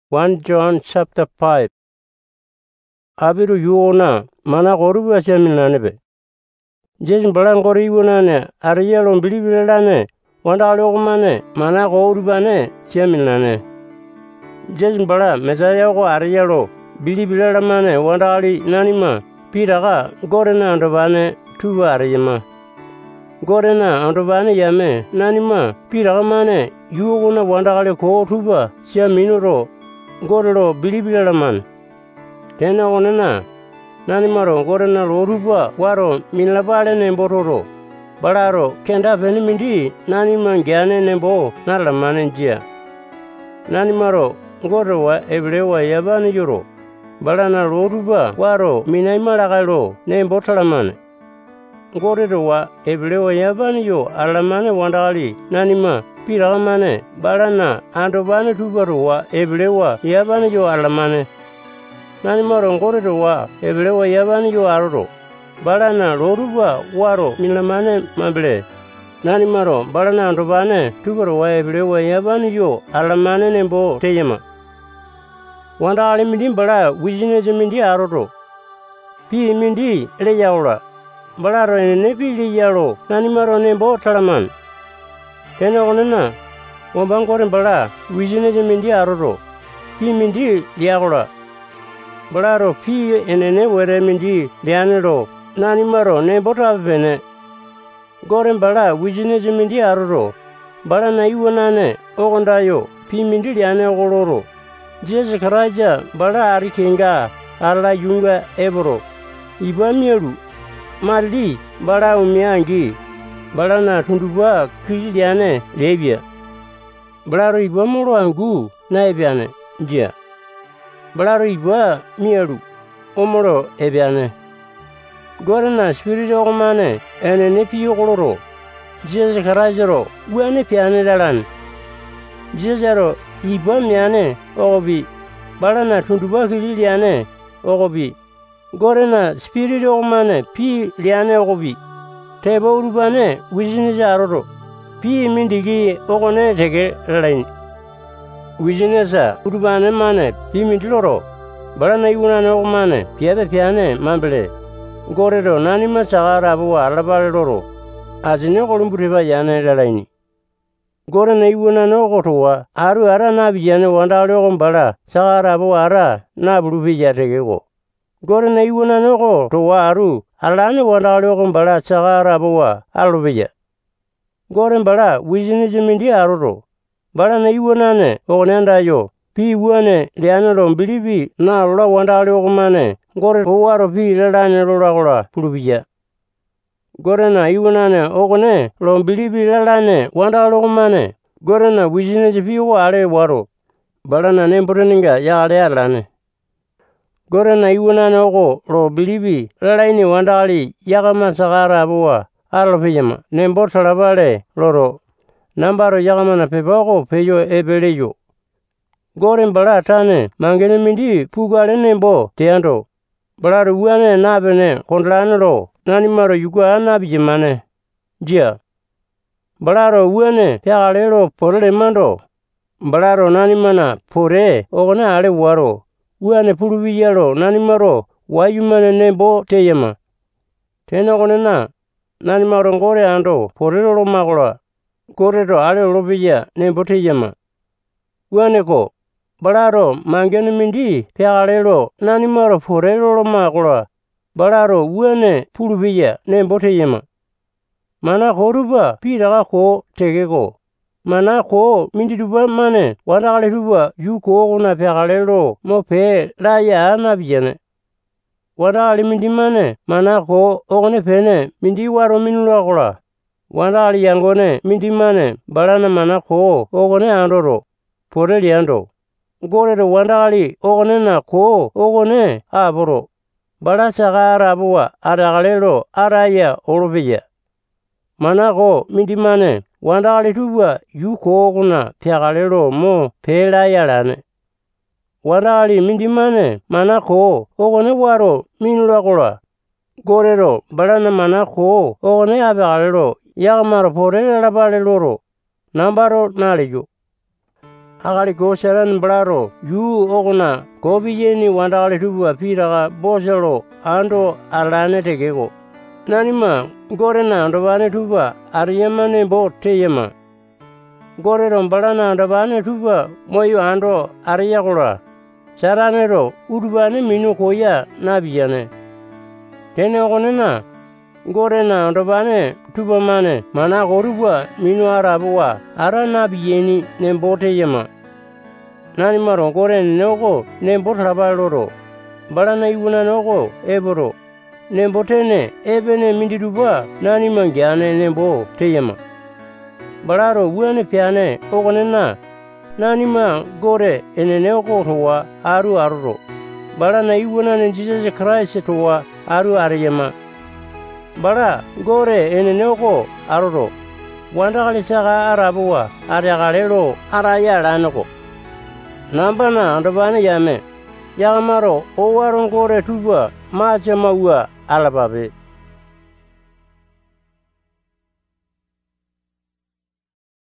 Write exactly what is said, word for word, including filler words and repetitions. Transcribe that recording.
First John chapter five. Abiru yuona mana koruba chaminanebe. Jes balan kori wonane ariyalo bilibilane wandalogmane mana korubane chaminane. Jes bala mesaya ko ariyalo bilibilamane wandali nanima piraga gorena andobane tuwa ariyama. Gorena andobane yame nanima piraga mane yuogona wandale ko tuba chaminoro gorelo bilibilaman. Tena onena nanimaro gorena loruba waro minlabale nembororo balaro kenda benimindi nanima gyane nembo nalamane njia. Nanimaro gorwa eblewa yabani yoro balana loruba waro minaimalagalo nembo talamane. Gorewa eblewa yabani yo alamane wandali nanima piragamane balana andobane tubarowa eblewa yabani yo alamane. Nanimaro gorewa eblewa yabani yo aroro balana loruba waro minamane mable. Nanimaro balana andobane tubarowa eblewa yabani yo alamane nembo teyama. Wandali mindi bala wizineze mindi aroro pi mindi eleyaula balaro ene pi liyalo nanimaro nembo talaman. Tena onena wambangore bala wizineze mindi aroro pi mindi liyaula balaro pi enene were mindi lianelo nanimaro nembo tabene. Gore bala wizineze mindi aroro bala na iwanane ogondayo pi mindi liane ogoloro. Jesu karaja bala arikenga ala yunga ebro ibamielu mali bala umiangi bala na tunduba kiliane lebia balaro ibamoro angu na ebiane njia balaro iba mielu omoro ebiane gorena spirito omane ene nepi yogoro Jesu karajaro wane piane dalan Jesu iba miane ogobi balana tunduba kili liane ogobi gorena spirit ogmane pi liane ogobi teba urubane wizineza aroro pi mindigi ogone tege lain wizineza urubane mane pi mindiloro balana iwunane ogmane piabe piane mambele gorero nanima sagara buwa alabaloro azine kolumburiba yane lalaini. Gore na iwana no gotowa aru ara na bijane wandale on bala sagara bo ara na bulubi jatego. Gore na iwana no go to aru alane wandale on bala sagara bo alubija. Gore bala wijinize mindi aroro bala na iwana ne onenda yo pi wane liane ro bilibi na lola wandale on mane gore owaro pi lalane lola gola bulubija. Gore na iwana ne ogone lo bilibi lalane wandalo mane gore na wijine jifiwo ale waro balana nemboreninga ya ale alane. Gore na iwana ne ogo lo bilibi lalaini wandali yagama sagara buwa alo pejama nembor talabale loro nambaro yagama na pebago peyo ebeleyo. Gore mbala tane mangene mindi pugale nembo teando balaro wane nabene kondlane lo nanimaro yuga nabijimane jia balaro wane pegalero porele mando balaro nanimana pore ogone ale waro wane pulubiyalo nanimaro wayumane nembo teyama. Tena gonena nanimaro ngore ando porelo lo magola gorero ale lobiya nembo teyama. Wane ko balaro mangene mindi pegalero nanimaro porelo lo magola balaro wane pulubiya nembo teyama. Mana koruba piraga ko tegeko. Mana ko mindiduba mane wandale duba yuko gona pegalero mo pe laya ana bijane. Wandale mindi mane mana ko ogone pene mindi waro minula gola. Wandale yangone mindi mane balana mana ko ogone andoro poreli ando. Gorero wandale ogone na ko ogone aboro. Bala sagara buwa aragalero araya olobeja. Manako mindimane wandale tuba yuko guna piagalero mo pela yalane. Wandale mindimane manako ogone waro minula gola. Gorero balana manako ogone abagalero yagamaro porele labale loro nambaro nalejo. akali gosaran balaro yu ogona gobiyeni wandakali tuba piraga bosalo ando alane tegego. Nanima gorena andobane tuba ariyamane bo teyama. Gorero balana andobane tuba moyo ando ariyagola. Saranero urubane minu koya nabiyane. Tene ogonena gorena andobane tuba mane mana goruba minu arabuwa ara nabiyeni nembote yama. Nanimaro gorene nogo nembotrabaloro. Balana iwuna nogo eboro. Nembotene ebene mindiruba nanima gyane nembo teyama. Balaro wuane piane ogonena nanima gore enene oko towa aru aruro. Balana iwuna ne Jesus Christ towa aru ariyama. Bala gore enene oko aruro. Wandakali saka arabuwa ariagalelo araya lanoko. Nambana andobane yame. Yagamaro owaron gore tuba macha maua alababe.